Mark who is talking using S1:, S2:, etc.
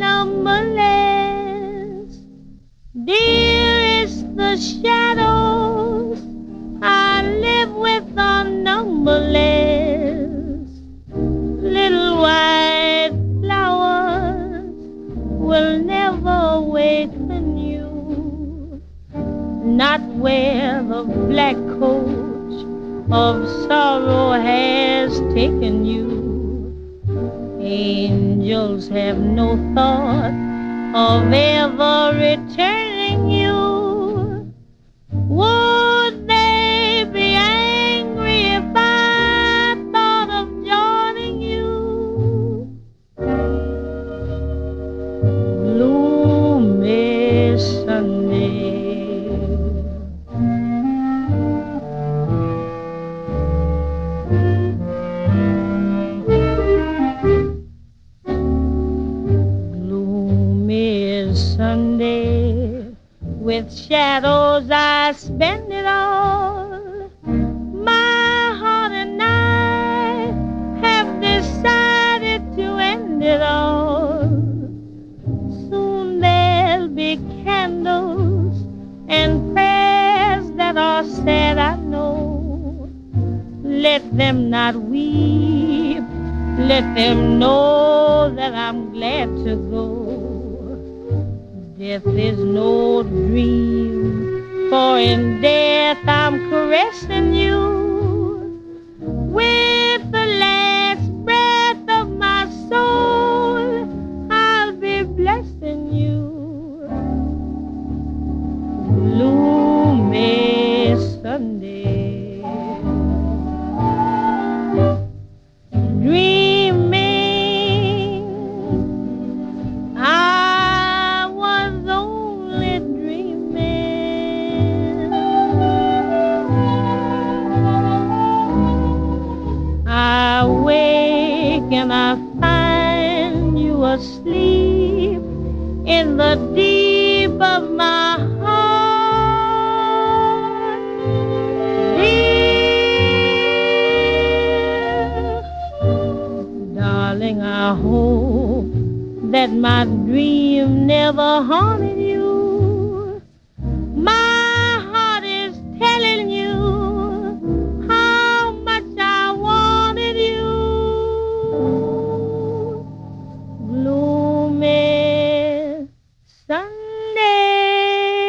S1: numberless. Dearest, the shadows I live with are numberless. Little white flowers will never awaken you, not where the black coach of sorrow has taken you. Angels have no thought of ever returning you. Would they be angry if I thought of joining you? Gloomy Sunday, Sunday, with shadows I spend it all. My heart and I have decided to end it all. Soon there'll be candles and prayers that are said, I know. Let them not weep, let them know that I'm glad to go. Death is no dream, for in death I'm caressing you. With the last breath of my soul, I'll be blessing you. Gloomy Sunday, dreaming I wake and I find you asleep in the deep of my heart. Dear darling, I hope that my dream never haunted you. My heart is telling you how much I wanted you. Gloomy Sunday.